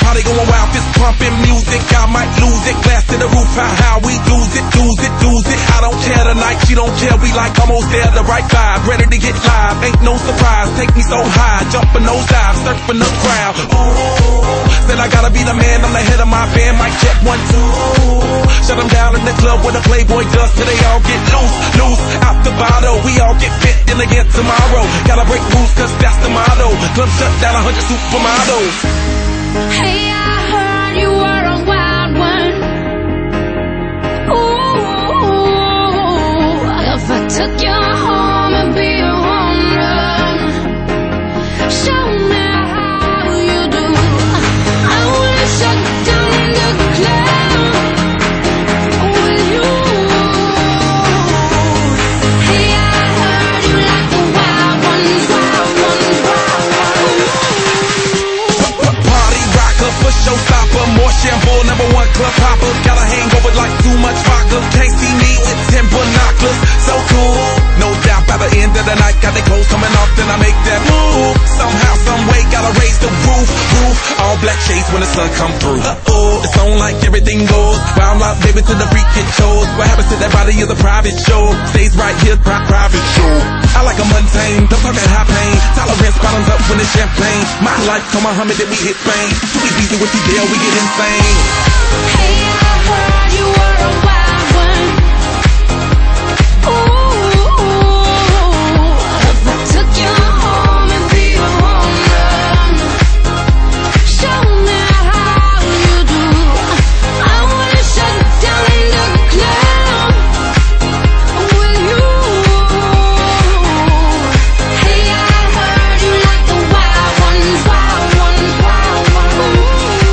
party going wild, fist pumping music. I might lose it, glass to the roof, how we lose it, lose it, lose it. I don't care tonight, she don't care, we like almost there, the right vibe, ready to get live. Ain't no surprise, take me so high, jumping those dives, surfing the crowd. Ooh, said I gotta be the man, I'm the head of my band. Mic check 1, 2. Shut them down in the club where the Playboy does till they all get loose, loose out the bottle. We all get fit in again tomorrow. Gotta break rules 'cause that's the motto. Club shut down 100 supermodels. Hey, I heard you were a wild one. Ooh, if I took you home and be a home run, show me how you do. I wanna shut down the club with you. Hey, I heard you like the wild ones, wild ones, wild ones. Party rocker, for showstopper, more shampoo, #1 club popper. Got a hangover like too much vodka. Can't see me with 10 binoculars. So cool, no doubt by the end of the night. Got the clothes coming off, then I make that move. Somehow, some way, gotta raise the roof. All black shades when the sun come through. It's on like everything goes. Wild out, baby, to the freak it shows. What happens to that body is a private show. Stays right here, private show. I like a mundane, don't talk that high pain. Tolerance bottoms up when it's champagne. My life, come Muhammad, then we hit fame. Too easy with these deal, we get insane. Hey, I heard you were a wild one. Ooh, if I took you home and be a home run, show me how you do. I wanna shut down the club with you. Hey, I heard you like the wild ones, wild ones, wild ones.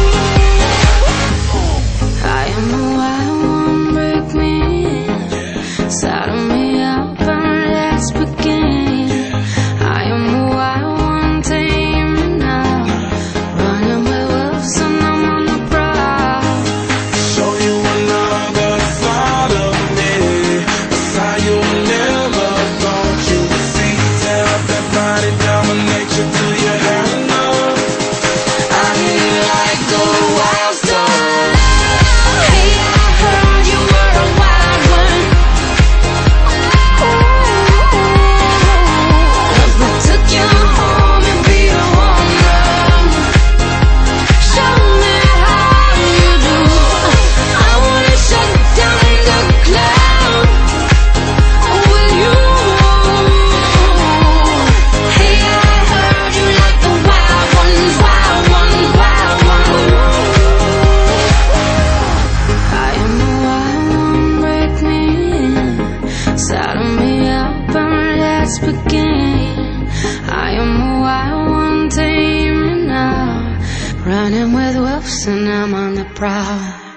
I am the wild one, break me in, saddle me up and let's begin. I am the wild one, tame me now, running with wolves and I'm on the prowl. Show you another side of me, a side you never thought you'd see. Tear up that body, dominate you till you have enough. I need like a wild star. Hey, I heard you were a wild one. Ooh, if I took you home and be a home run, show me how you do. I wanna shut down the club with you. Hey, I heard you like the wild ones, wild ones, wild ones. I am the wild one, break me in, saddle me up and let's begin. I am the wild one, tame me now, running with wolves and I'm on the prowl.